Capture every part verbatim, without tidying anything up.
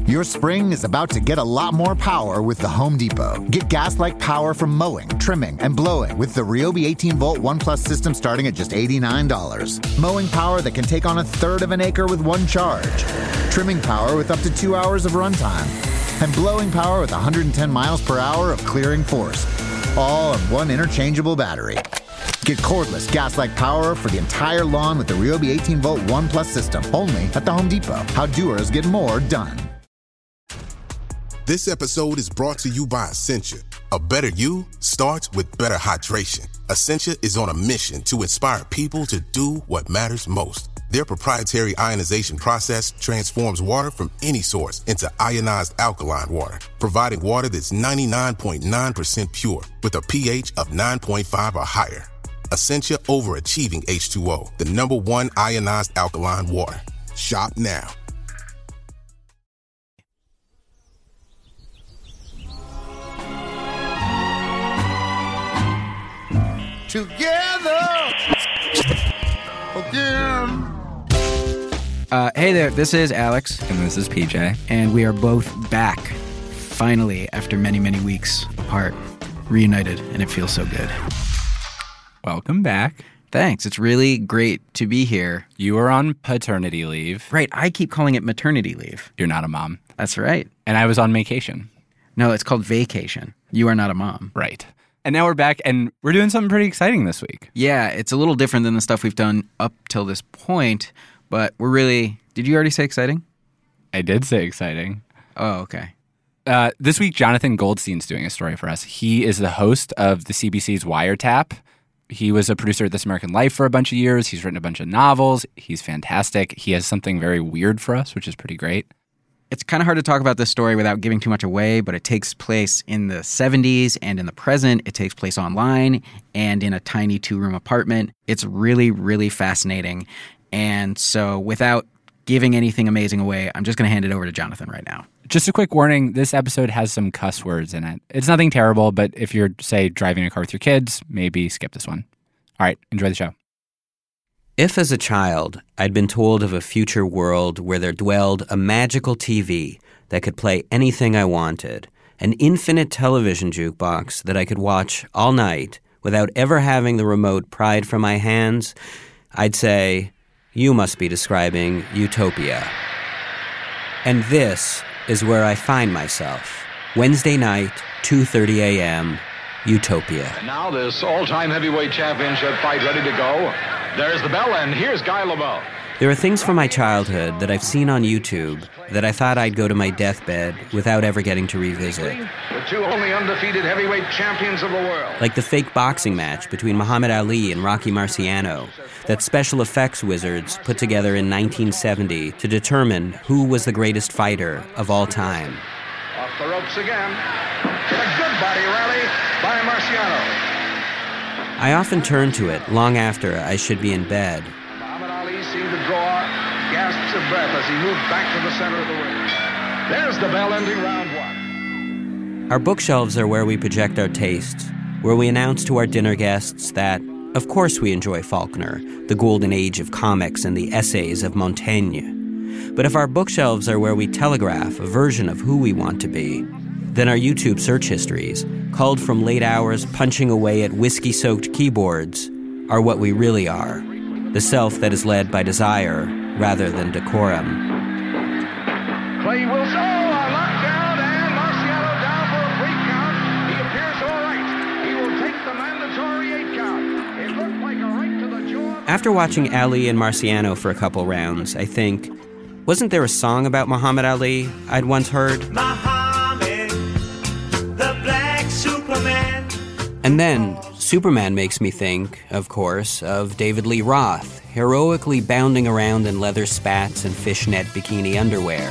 Your spring is about to get a lot more power with the Home Depot. Get gas-like power from mowing, trimming, and blowing with the Ryobi eighteen volt One Plus system starting at just eighty-nine dollars. Mowing power that can take on a third of an acre with one charge. Trimming power with up to two hours of runtime. And blowing power with one hundred ten miles per hour of clearing force. All on one interchangeable battery. Get cordless, gas-like power for the entire lawn with the Ryobi eighteen volt One Plus system. Only at the Home Depot. How doers get more done. This episode is brought to you by Essentia. A better you starts with better hydration. Essentia is on a mission to inspire people to do what matters most. Their proprietary ionization process transforms water from any source into ionized alkaline water, providing water that's ninety-nine point nine percent pure with a pH of nine point five or higher. Essentia Overachieving H two O, the number one ionized alkaline water. Shop now. Together again. Uh, hey there, this is Alex. And this is P J. And we are both back, finally, after many, many weeks apart, reunited, and it feels so good. Welcome back. Thanks. It's really great to be here. You are on paternity leave. Right. I keep calling it maternity leave. You're not a mom. That's right. And I was on vacation. No, it's called vacation. You are not a mom. Right. And now we're back, and we're doing something pretty exciting this week. Yeah, it's a little different than the stuff we've done up till this point, but we're really... Did you already say exciting? I did say exciting. Oh, okay. Uh, this week, Jonathan Goldstein's doing a story for us. He is the host of the C B C's Wiretap. He was a producer at This American Life for a bunch of years. He's written a bunch of novels. He's fantastic. He has something very weird for us, which is pretty great. It's kind of hard to talk about this story without giving too much away, but it takes place in the seventies and in the present. It takes place online and in a tiny two-room apartment. It's really, really fascinating. And so without giving anything amazing away, I'm just going to hand it over to Jonathan right now. Just a quick warning, this episode has some cuss words in it. It's nothing terrible, but if you're, say, driving a car with your kids, maybe skip this one. All right, enjoy the show. If as a child I'd been told of a future world where there dwelled a magical T V that could play anything I wanted, an infinite television jukebox that I could watch all night without ever having the remote pried from my hands, I'd say, you must be describing utopia. And this is where I find myself. Wednesday night, two thirty a.m., Utopia. And now this all-time heavyweight championship fight ready to go. There's the bell, and here's Guy Labo. There are things from my childhood that I've seen on YouTube that I thought I'd go to my deathbed without ever getting to revisit. The two only undefeated heavyweight champions of the world. Like the fake boxing match between Muhammad Ali and Rocky Marciano that special effects wizards put together in nineteen seventy to determine who was the greatest fighter of all time. Off the ropes again. A good body rally by Marciano. I often turn to it long after I should be in bed. Muhammad Ali seemed to draw gasps of breath as he moved back to the center of the ring. There's the bell ending round one. Our bookshelves are where we project our tastes, where we announce to our dinner guests that, of course we enjoy Faulkner, the golden age of comics and the essays of Montaigne. But if our bookshelves are where we telegraph a version of who we want to be, then our YouTube search histories, culled from late hours punching away at whiskey-soaked keyboards, are what we really are, the self that is led by desire rather than decorum. Clay Wilson, oh, a lockdown, and Marciano down for a free count. He appears all right. He will take the mandatory eight count. It looked like a right to the jaw. After watching Ali and Marciano for a couple rounds, I think, wasn't there a song about Muhammad Ali I'd once heard? Muhammad, the black Superman. And then, Superman makes me think, of course, of David Lee Roth, heroically bounding around in leather spats and fishnet bikini underwear.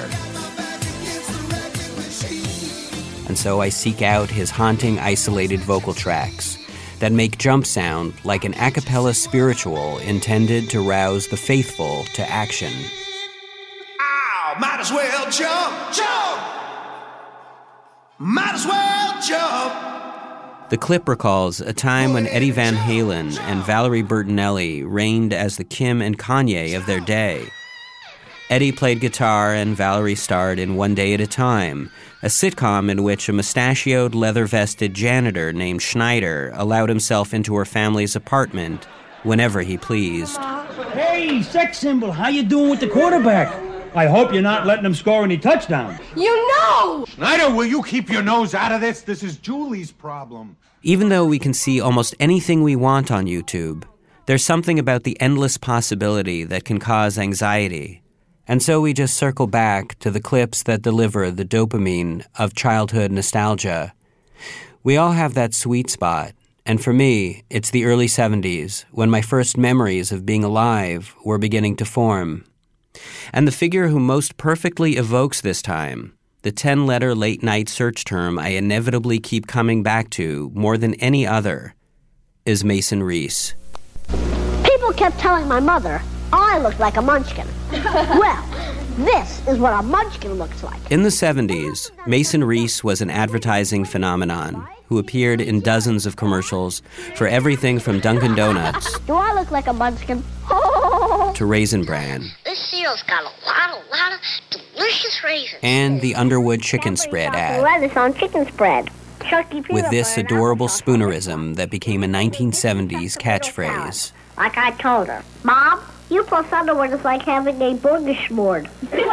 And so I seek out his haunting, isolated vocal tracks that make Jump sound like an a cappella spiritual intended to rouse the faithful to action. Might as well jump, jump! Might as well jump! The clip recalls a time when Eddie Van Halen and Valerie Bertinelli reigned as the Kim and Kanye of their day. Eddie played guitar and Valerie starred in One Day at a Time, a sitcom in which a mustachioed, leather-vested janitor named Schneider allowed himself into her family's apartment whenever he pleased. Hey, sex symbol, how you doing with the quarterback? I hope you're not letting him score any touchdowns. You know! Schneider, will you keep your nose out of this? This is Julie's problem. Even though we can see almost anything we want on YouTube, there's something about the endless possibility that can cause anxiety. And so we just circle back to the clips that deliver the dopamine of childhood nostalgia. We all have that sweet spot, and for me, it's the early seventies, when my first memories of being alive were beginning to form. And the figure who most perfectly evokes this time, the ten-letter late-night search term I inevitably keep coming back to more than any other, is Mason Reese. People kept telling my mother I looked like a munchkin. Well, this is what a munchkin looks like. In the seventies, Mason Reese was an advertising phenomenon who appeared in dozens of commercials for everything from Dunkin' Donuts Do I look like a munchkin? to Raisin Bran This cereal's got a lot, a lot of delicious raisins. and the Underwood chicken spread ad, Lettuce on chicken spread. Chucky peanut with this butter and adorable applesauce. spoonerism that became a nineteen seventies catchphrase. Like I told her. Mom, you plus Underwood is like having a smorgasbord.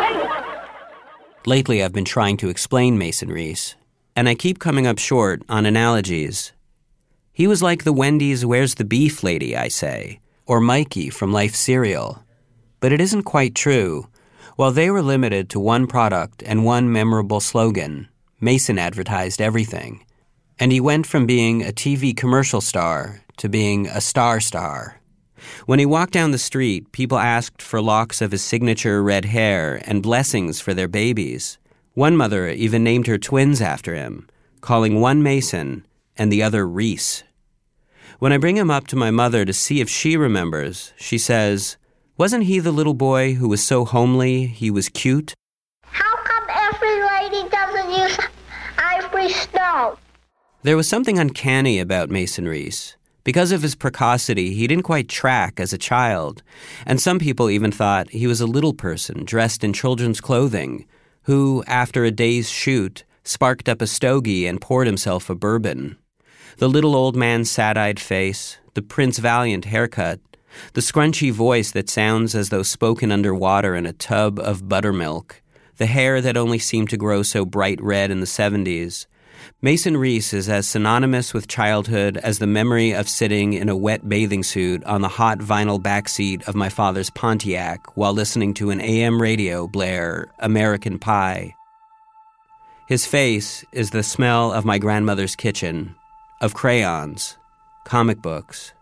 Lately, I've been trying to explain Mason Reese, and I keep coming up short on analogies. He was like the Wendy's Where's the Beef lady, I say, or Mikey from Life Cereal. But it isn't quite true. While they were limited to one product and one memorable slogan, Mason advertised everything. And he went from being a T V commercial star to being a star star. When he walked down the street, people asked for locks of his signature red hair and blessings for their babies. One mother even named her twins after him, calling one Mason and the other Reese. When I bring him up to my mother to see if she remembers, she says, "Wasn't he the little boy who was so homely he was cute?" How come every lady doesn't use ivory snow? There was something uncanny about Mason Reese. Because of his precocity, he didn't quite track as a child, and some people even thought he was a little person dressed in children's clothing who, after a day's shoot, sparked up a stogie and poured himself a bourbon. The little old man's sad-eyed face, the Prince Valiant haircut, the scrunchy voice that sounds as though spoken underwater in a tub of buttermilk, the hair that only seemed to grow so bright red in the seventies. Mason Reese is as synonymous with childhood as the memory of sitting in a wet bathing suit on the hot vinyl backseat of my father's Pontiac while listening to an A M radio blare American Pie. His face is the smell of my grandmother's kitchen, of crayons, comic books.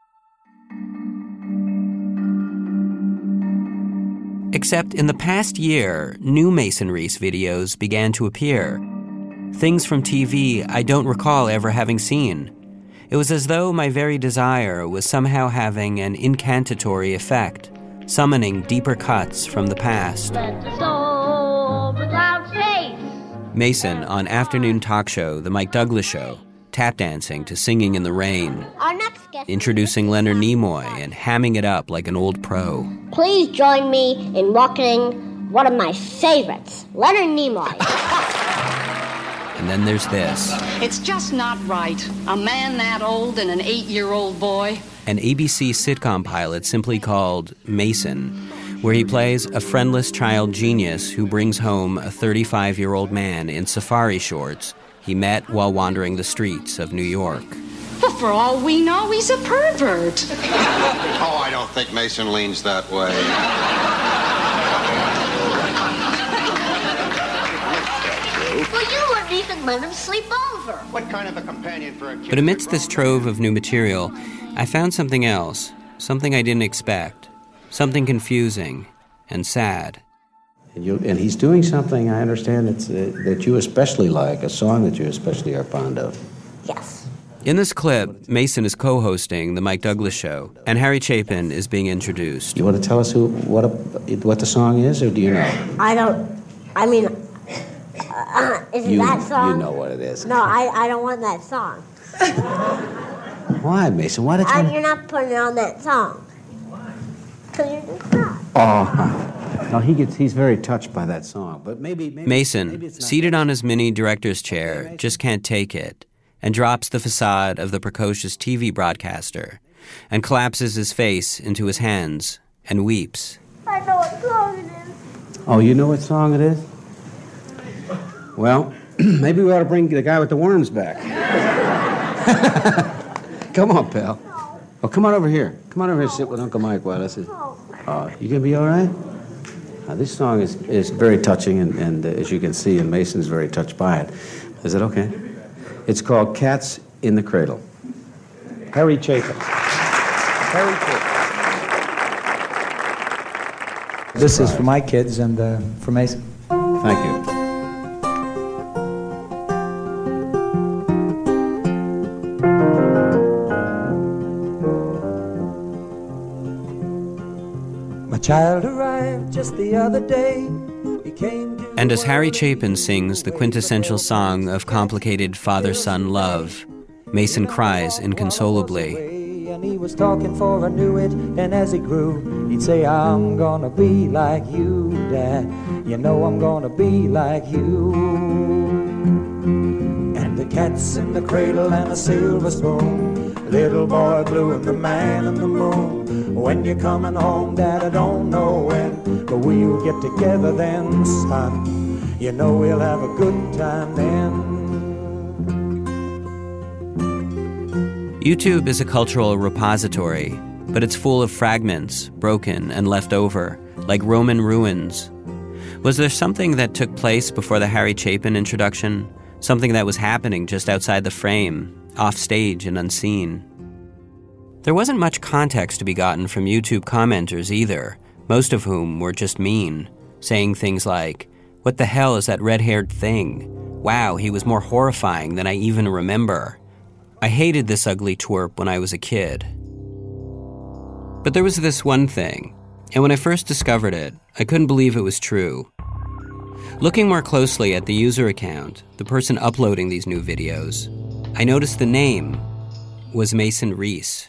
Except in the past year, new Mason Reese videos began to appear. Things from T V I don't recall ever having seen. It was as though my very desire was somehow having an incantatory effect, summoning deeper cuts from the past. Let the storm without face. Mason on afternoon talk show The Mike Douglas Show, tap dancing to Singing in the Rain, Our next guest. introducing Leonard Nimoy and hamming it up like an old pro. Please join me in welcoming one of my favorites, Leonard Nimoy. And then there's this. It's just not right. A man that old and an eight-year-old boy. An A B C sitcom pilot simply called Mason, where he plays a friendless child genius who brings home a thirty-five-year-old man in safari shorts he met while wandering the streets of New York. Well, for all we know, he's a pervert. Oh, I don't think Mason leans that way. Well, you wouldn't even let him sleep over. What kind of a companion for a kid? But amidst this trove of new material, I found something else, something I didn't expect, something confusing and sad. And, you, and he's doing something, I understand, that's, uh, that you especially like, a song that you especially are fond of. Yes. In this clip, Mason is co-hosting The Mike Douglas Show, and Harry Chapin is being introduced. You want to tell us who what a, what the song is, or do you know? I don't, I mean, uh, is it You, that song? you know what it is. No, I, I don't want that song. Why, Mason? Why did you... I, you're not putting on that song. Because you're just not. Oh, No, he gets, he's very touched by that song, but maybe... maybe Mason, maybe it's not seated on his mini director's chair, just can't take it, and drops the facade of the precocious T V broadcaster, and collapses his face into his hands, and weeps. I know what song it is. Oh, you know what song it is? Well, maybe we ought to bring the guy with the worms back. Come on, pal. Oh, come on over here. Come on over here and sit with Uncle Mike while this is... Uh, you gonna be all right? Uh, this song is, is very touching, and, and uh, as you can see, and Mason's very touched by it. Is it okay? It's called Cats in the Cradle. Harry Chapin. Harry Chapin. This is for my kids and uh, for Mason. Thank you. My child arrived just the other day. He came to And as Harry Chapin sings the quintessential song of complicated father-son love, Mason cries inconsolably. And he was talking for I knew it, and as he grew, he'd say, I'm gonna be like you, Dad. You know I'm gonna be like you. And the cat's in the cradle and a silver spoon, little boy blue and the man in the moon. When you're coming home, Dad, I don't know when, but we'll get together then, son. You know we'll have a good time then. YouTube is a cultural repository, but it's full of fragments, broken and left over, like Roman ruins. Was there something that took place before the Harry Chapin introduction? Something that was happening just outside the frame, off stage and unseen? There wasn't much context to be gotten from YouTube commenters either, most of whom were just mean, saying things like, "What the hell is that red-haired thing? Wow, he was more horrifying than I even remember. I hated this ugly twerp when I was a kid." But there was this one thing, and when I first discovered it, I couldn't believe it was true. Looking more closely at the user account, the person uploading these new videos, I noticed the name was Mason Reese.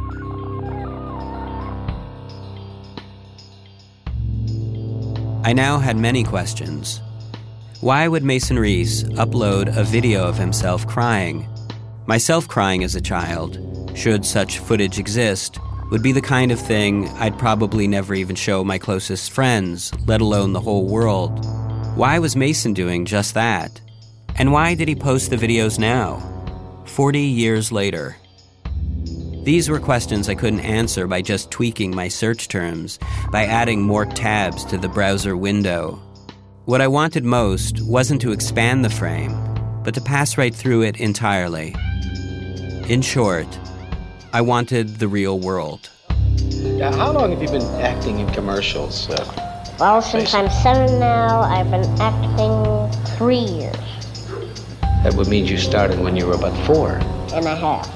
I now had many questions. Why would Mason Reese upload a video of himself crying? Myself crying as a child, should such footage exist, would be the kind of thing I'd probably never even show my closest friends, let alone the whole world. Why was Mason doing just that? And why did he post the videos now, forty years later? These were questions I couldn't answer by just tweaking my search terms, by adding more tabs to the browser window. What I wanted most wasn't to expand the frame, but to pass right through it entirely. In short, I wanted the real world. Now, how long have you been acting in commercials? Uh, Well, since I'm seven now, I've been acting three years that would mean you started when you were about four. and a half.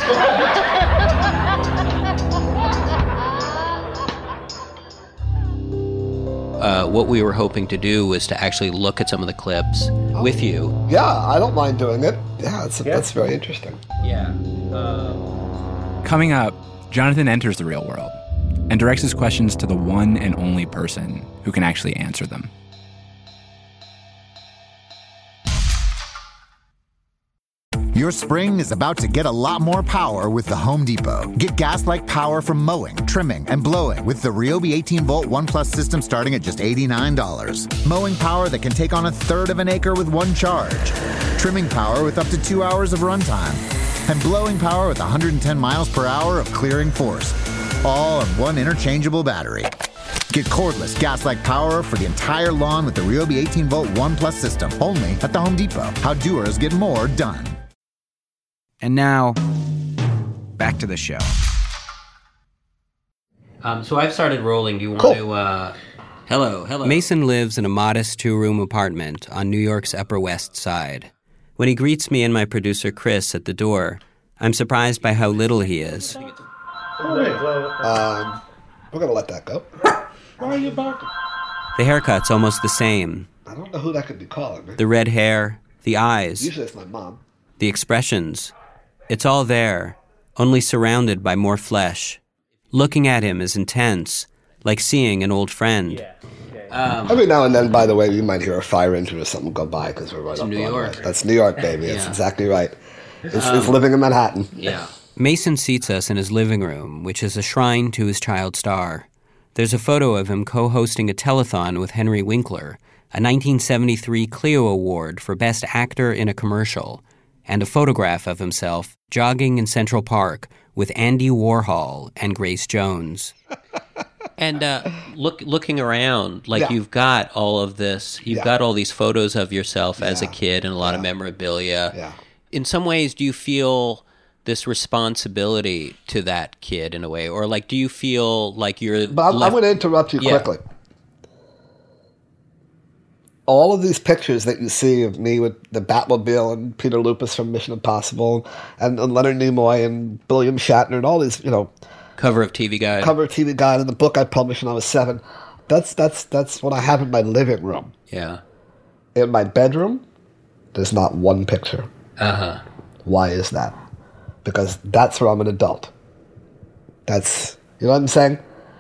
Uh, what we were hoping to do was to actually look at some of the clips oh. with you. Yeah, I don't mind doing it. Yeah, that's, yeah. that's very interesting. Yeah. Uh... Coming up, Jonathan enters the real world and directs his questions to the one and only person who can actually answer them. Your spring is about to get a lot more power with the Home Depot. Get gas-like power from mowing, trimming, and blowing with the Ryobi eighteen volt One Plus system starting at just eighty-nine dollars. Mowing power that can take on a third of an acre with one charge. Trimming power with up to two hours of runtime. And blowing power with one hundred ten miles per hour of clearing force. All on one interchangeable battery. Get cordless gas-like power for the entire lawn with the Ryobi eighteen volt One Plus system. Only at the Home Depot. How doers get more done. And now, back to the show. Um, so I've started rolling. Do you want cool. to... Uh... Hello, hello. Mason lives in a modest two-room apartment on New York's Upper West Side. When he greets me and my producer Chris at the door, I'm surprised by how little he is. Um, we're going to let that go. Why are you barking? The haircut's almost the same. I don't know who that could be calling me. The red hair, the eyes. Usually it's my mom. The expressions. It's all there, only surrounded by more flesh. Looking at him is intense, like seeing an old friend. Yeah. Um, Every now and then, by the way, you might hear a fire engine or something go by because we're right It's up New Broadway. York. That's New York, baby. Yeah. That's exactly right. It's, Um, it's living in Manhattan. Yeah. Mason seats us in his living room, which is a shrine to his child star. There's a photo of him co-hosting a telethon with Henry Winkler, a nineteen seventy-three Clio Award for Best Actor in a Commercial, and a photograph of himself jogging in Central Park with Andy Warhol and Grace Jones. And uh, look, looking around, like Yeah. you've got all of this, you've Yeah. got all these photos of yourself as a Yeah. kid and a lot of memorabilia. Yeah. In some ways, do you feel this responsibility to that kid in a way? Or like, do you feel like you're... But I'm, left- I'm going to interrupt you Yeah. quickly. All of these pictures that you see of me with the Batmobile and Peter Lupus from Mission Impossible and, and Leonard Nimoy and William Shatner and all these, you know, Cover of T V Guide. cover T V Guide and the book I published when I was seven. That's that's that's what I have in my living room. Yeah. In my bedroom, there's not one picture. Uh-huh. Why is that? Because that's where I'm an adult. That's, you know what I'm saying?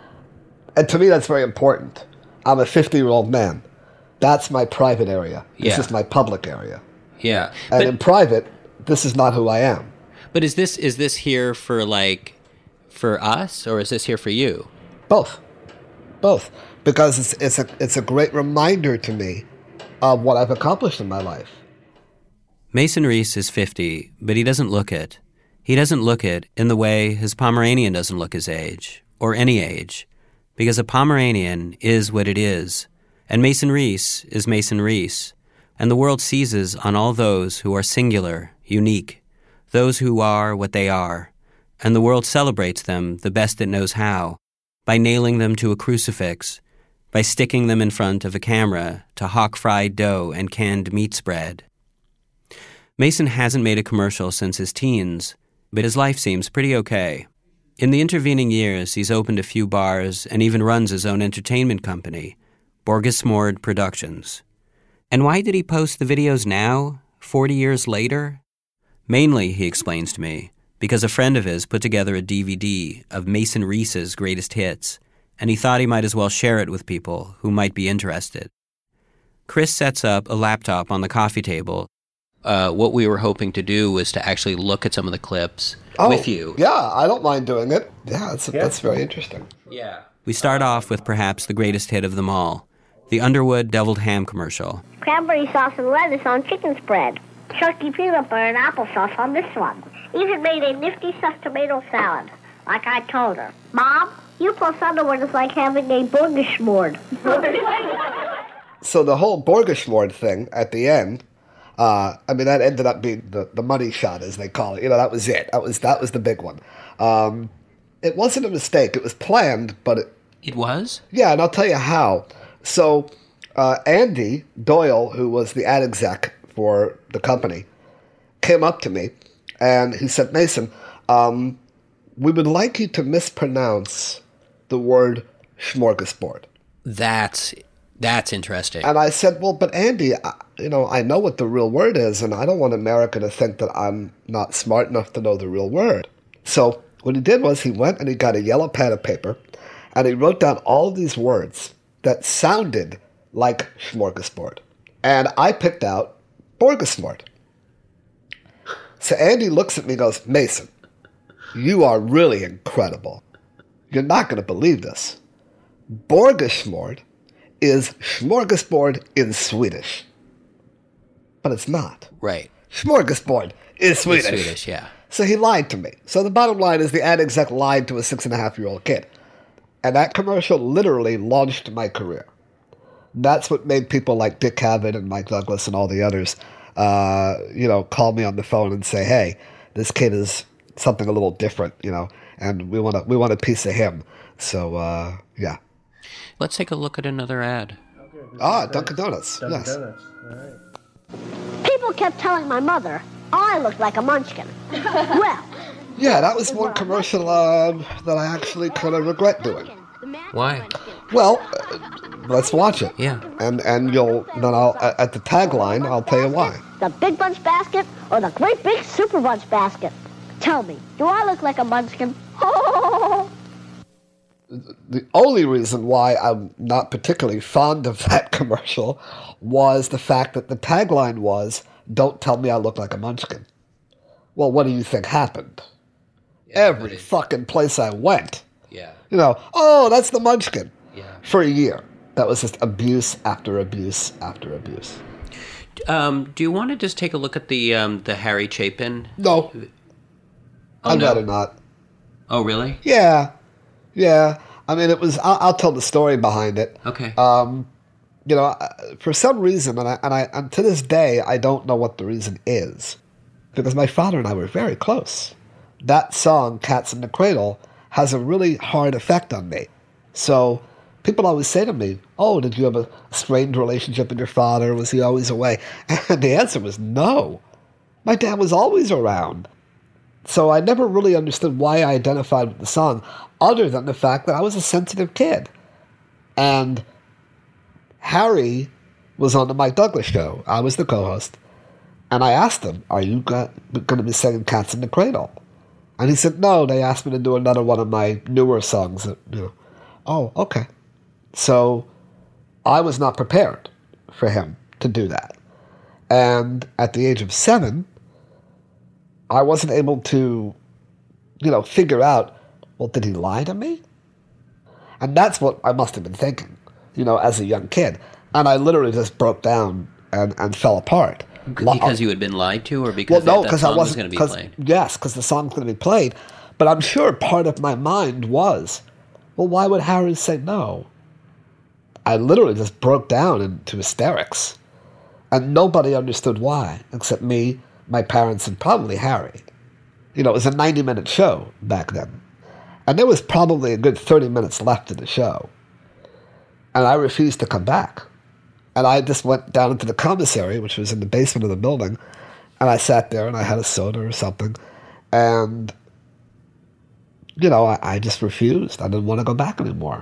And to me, that's very important. I'm a fifty-year-old man. That's my private area. This Yeah. is my public area. Yeah. And But, in private, this is not who I am. but is this is this here for like for us, or is this here for you? Both. Both. Because it's, it's, a, it's a great reminder to me of what I've accomplished in my life. Mason Reese is fifty, but he doesn't look it. He doesn't look it in the way his Pomeranian doesn't look his age, or any age, because a Pomeranian is what it is, and Mason Reese is Mason Reese, and the world seizes on all those who are singular, unique, those who are what they are, and the world celebrates them the best it knows how, by nailing them to a crucifix, by sticking them in front of a camera to hawk fried dough and canned meat spread. Mason hasn't made a commercial since his teens, but his life seems pretty okay. In the intervening years, he's opened a few bars and even runs his own entertainment company, Borgesmord Productions. And why did he post the videos now, forty years later? Mainly, he explains to me, because a friend of his put together a D V D of Mason Reese's greatest hits, and he thought he might as well share it with people who might be interested. Chris sets up a laptop on the coffee table. Uh, what we were hoping to do was to actually look at some of the clips Oh, with you. Yeah, I don't mind doing it. Yeah, that's, that's very interesting. Yeah. We start off with perhaps the greatest hit of them all, the Underwood Deviled Ham commercial. Cranberry sauce and lettuce on chicken spread. Chunky peanut butter and applesauce on this one. Even made a nifty stuffed tomato salad, like I told her. Mom, you plus Underwood is like having a Borgesmord. So the whole Borgesmord thing at the end, uh, I mean, that ended up being the, the money shot, as they call it. You know, that was it. That was that was the big one. Um, it wasn't a mistake. It was planned, but it... It was? Yeah, and I'll tell you how. So uh, Andy Doyle, who was the ad exec for the company, came up to me, and he said, Mason, um, we would like you to mispronounce the word smorgasbord. That's that's interesting. And I said, well, but Andy, I, you know, I know what the real word is, and I don't want America to think that I'm not smart enough to know the real word. So what he did was he went and he got a yellow pad of paper, and he wrote down all these words that sounded like smorgasbord. And I picked out Borgesmord. So Andy looks at me and goes, Mason, you are really incredible. You're not going to believe this. Borgesmord is smorgasbord in Swedish. But it's not. Right. Smorgasbord is Swedish. It's Swedish, yeah. So he lied to me. So the bottom line is the ad exec lied to a six and a half year old kid. And that commercial literally launched my career. That's what made people like Dick Cavett and Mike Douglas and all the others, uh, you know, call me on the phone and say, hey, this kid is something a little different, you know, and we want a, we want a piece of him. So, uh, yeah. Let's take a look at another ad. Ah, Dunkin' Donuts. Dunkin' Yes. Donuts. All right. People kept telling my mother I looked like a munchkin. Well, Yeah, that was one commercial uh, that I actually kind of regret doing. Why? Well, uh, let's watch it. Yeah. And and you'll then I'll at the tagline I'll tell you why. the big bunch basket or the great big super bunch basket? Tell me, do I look like a munchkin? The only reason why I'm not particularly fond of that commercial was the fact that the tagline was, "Don't tell me I look like a munchkin." Well, what do you think happened? Yeah, Every fucking place I went. Yeah. You know, oh, that's the munchkin. Yeah. For a year. That was just abuse after abuse after abuse. Um, do you want to just take a look at the um, the Harry Chapin? No. Oh, I'd no? rather not. Oh, really? Yeah. Yeah. I mean, it was, I'll, I'll tell the story behind it. Okay. Um, you know, for some reason, and I, and I, and to this day, I don't know what the reason is, because my father and I were very close. That song, Cats in the Cradle, has a really hard effect on me. So people always say to me, oh, did you have a strained relationship with your father? Was he always away? And the answer was no. My dad was always around. So I never really understood why I identified with the song, other than the fact that I was a sensitive kid. And Harry was on the Mike Douglas show. I was the co-host. And I asked him, are you going to be singing Cats in the Cradle? And he said, no, they asked me to do another one of my newer songs. That, you know. Oh, okay. So I was not prepared for him to do that. And at the age of seven, I wasn't able to, you know, figure out, well, did he lie to me? And that's what I must have been thinking, you know, as a young kid. And I literally just broke down and, and fell apart. Because you had been lied to, or because well, no, that, that I song wasn't, was going to be played? Yes, because the song's going to be played. But I'm sure part of my mind was, well, why would Harry say no? I literally just broke down into hysterics. And nobody understood why, except me, my parents, and probably Harry. You know, it was a ninety-minute show back then. And there was probably a good thirty minutes left of the show. And I refused to come back. And I just went down into the commissary, which was in the basement of the building, and I sat there and I had a soda or something. And, you know, I, I just refused. I didn't want to go back anymore.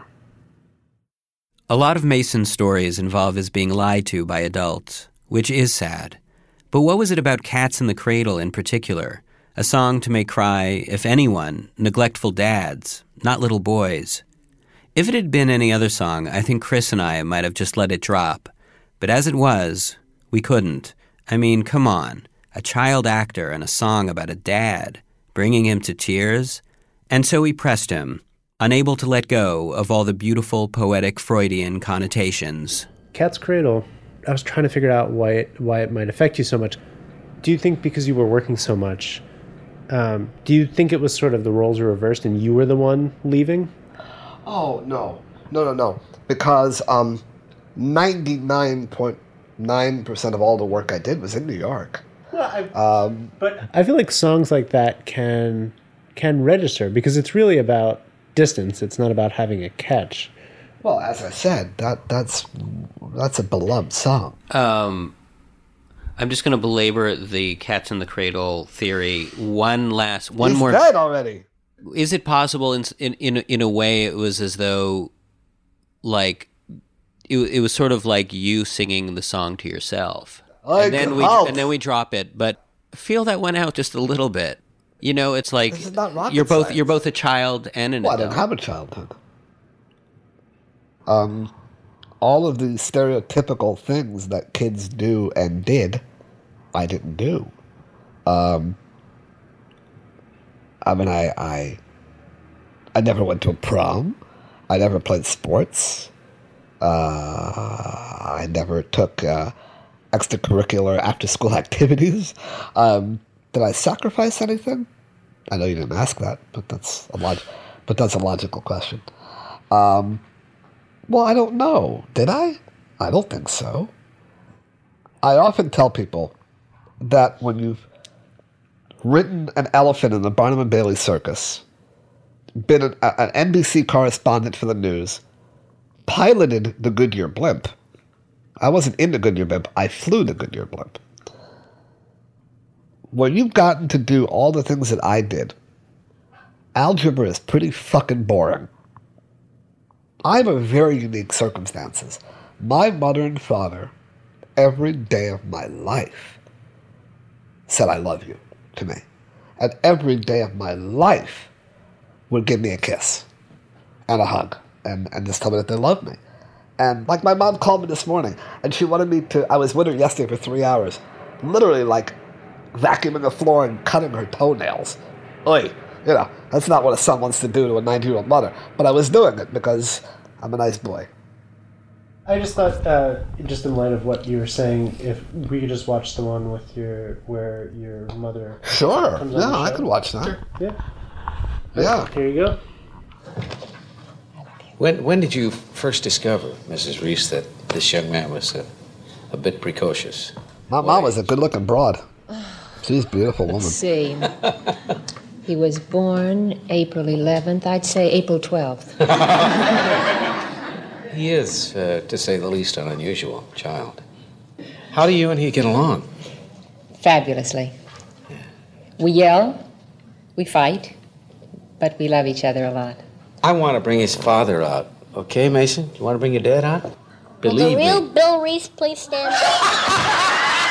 A lot of Mason's stories involve his being lied to by adults, which is sad. But what was it about Cats in the Cradle in particular? A song to make cry, if anyone, neglectful dads, not little boys. If it had been any other song, I think Chris and I might have just let it drop. But as it was, we couldn't. I mean, come on. A child actor and a song about a dad, bringing him to tears? And so we pressed him, unable to let go of all the beautiful, poetic Freudian connotations. Cat's Cradle, I was trying to figure out why it, why it might affect you so much. Do you think because you were working so much, um, do you think it was sort of the roles were reversed and you were the one leaving? Oh, no. No, no, no. Because um, ninety-nine point nine percent of all the work I did was in New York. Well, I, um, but I feel like songs like that can can register because it's really about distance. It's not about having a catch. Well, as I said, that that's that's a beloved song. Um, I'm just going to belabor the Cats in the Cradle theory. One last, one He's more. dead already. Is it possible in in in, in a way it was as though, like, it it was sort of like you singing the song to yourself, I and then we help. and then we drop it, but feel that went out just a little bit. You know, it's like This is not rocket you're both science. you're both a child and an Well, I adult. didn't have a childhood. Um, all of the stereotypical things that kids do and did, I didn't do. Um, I mean, I, I, I never went to a prom. I never played sports. Uh, I never took uh, extracurricular after-school activities. Um, did I sacrifice anything? I know you didn't ask that, but that's a log- but that's a logical question. Um, well, I don't know. Did I? I don't think so. I often tell people that when you've written an elephant in the Barnum and Bailey Circus, been an, an N B C correspondent for the news, piloted the Goodyear blimp. I wasn't in the Goodyear blimp. I flew the Goodyear blimp. When you've gotten to do all the things that I did, algebra is pretty fucking boring. I have a very unique circumstances. My mother and father, every day of my life, said I love you to me. And every day of my life would give me a kiss. and a hug and, and just tell me that they love me. And like my mom called me this morning and she wanted me to, I was with her yesterday for three hours, literally like vacuuming the floor and cutting her toenails. Oy, you know, that's not what a son wants to do to a ninety-year-old mother. But I was doing it because I'm a nice boy. I just thought, uh, just in light of what you were saying, if we could just watch the one with your, where your mother... Sure, comes on yeah, the I show. could watch that. Sure. Yeah. Yeah. Here you go. When when did you first discover, Missus Reese, that this young man was a, a bit precocious? My mom was a good-looking broad. She's a beautiful woman. Let's see. He was born April eleventh. I'd say April twelfth. He is, uh, to say the least, an unusual child. How do you and he get along? Fabulously. We yell, we fight, but we love each other a lot. I want to bring his father out. Okay, Mason? You want to bring your dad out? Will Believe the real me. Bill Reese please stand up?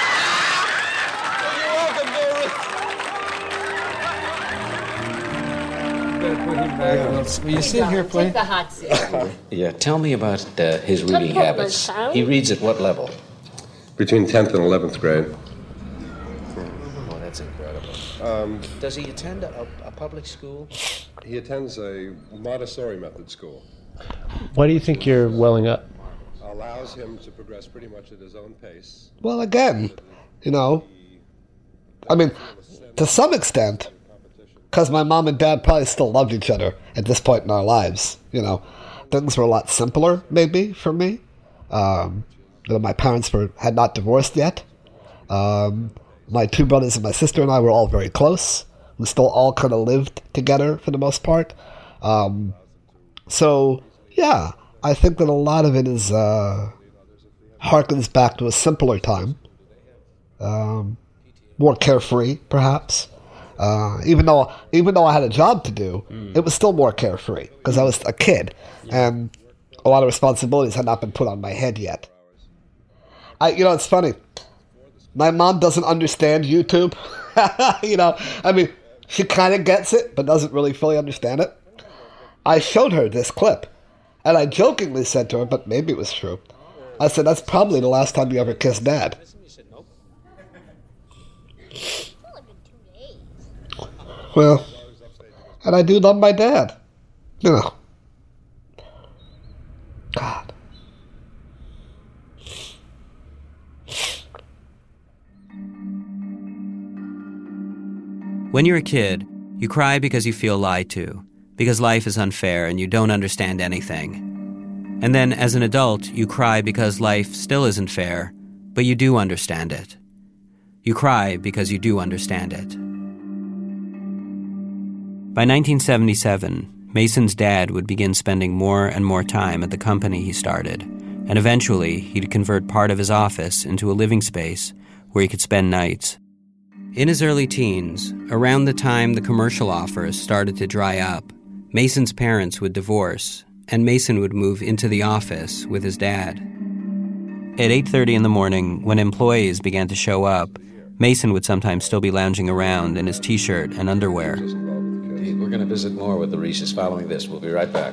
Will you sit here, please? Take the hot seat. Yeah, tell me about uh, his Come reading on, habits. son. He reads at what level? Between tenth and eleventh grade. Oh, that's incredible. Um, Does he attend a, a public school? he attends a Montessori method school. Why do you think you're welling up? Allows him to progress pretty much at his own pace. Well, again, you know, I mean, to some extent, because my mom and dad probably still loved each other at this point in our lives, you know, things were a lot simpler, maybe, for me. Um, you know, my parents were had not divorced yet. Um, my two brothers and my sister and I were all very close. We still all kind of lived together for the most part. Um, so, yeah, I think that a lot of it is uh, harkens back to a simpler time. Um, more carefree, perhaps. Uh, even though even though I had a job to do, mm. it was still more carefree because I was a kid, yeah. and a lot of responsibilities had not been put on my head yet. I, you know, it's funny. My mom doesn't understand YouTube. you know, I mean, she kind of gets it, but doesn't really fully understand it. I showed her this clip, and I jokingly said to her, but maybe it was true. I said, "That's probably the last time you ever kissed Dad." Well, and I do love my dad. You know. God. When you're a kid, you cry because you feel lied to, because life is unfair and you don't understand anything. And then, as an adult, you cry because life still isn't fair, but you do understand it. You cry because you do understand it. By nineteen seventy-seven, Mason's dad would begin spending more and more time at the company he started, and eventually he'd convert part of his office into a living space where he could spend nights. In his early teens, around the time the commercial offers started to dry up, Mason's parents would divorce, and Mason would move into the office with his dad. At eight thirty in the morning, when employees began to show up, Mason would sometimes still be lounging around in his t-shirt and underwear. We're going to visit more with the Reeses following this. We'll be right back.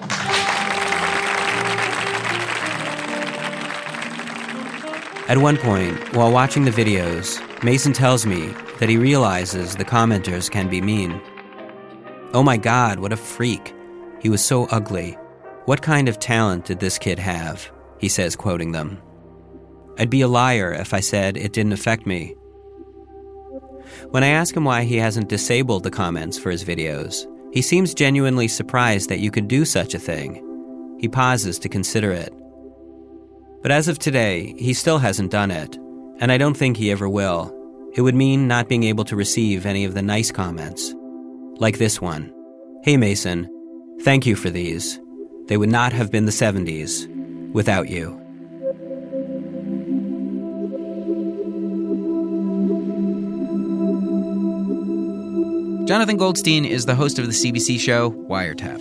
At one point, while watching the videos, Mason tells me that he realizes the commenters can be mean. "Oh my God, what a freak. He was so ugly. What kind of talent did this kid have?" he says, quoting them. "I'd be a liar if I said it didn't affect me." When I ask him why he hasn't disabled the comments for his videos, he seems genuinely surprised that you could do such a thing. He pauses to consider it. But as of today, he still hasn't done it, and I don't think he ever will. It would mean not being able to receive any of the nice comments. Like this one. "Hey Mason, thank you for these. They would not have been the seventies without you." Jonathan Goldstein is the host of the C B C show Wiretap.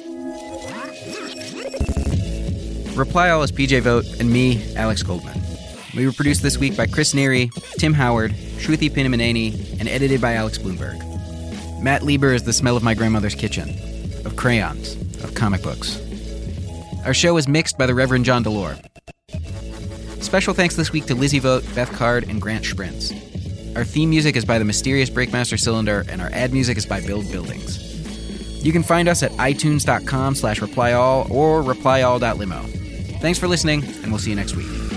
Reply All is P J Vogt and me, Alex Goldman. We were produced this week by Chris Neary, Tim Howard, Shruti Pinamaneni, and edited by Alex Bloomberg. Matt Lieber is the smell of my grandmother's kitchen, of crayons, of comic books. Our show is mixed by the Reverend John Delore. Special thanks this week to Lizzie Vogt, Beth Card, and Grant Sprintz. Our theme music is by the mysterious Breakmaster Cylinder, and our ad music is by Build Buildings. You can find us at itunes.com slash replyall or replyall.limo. Thanks for listening, and we'll see you next week.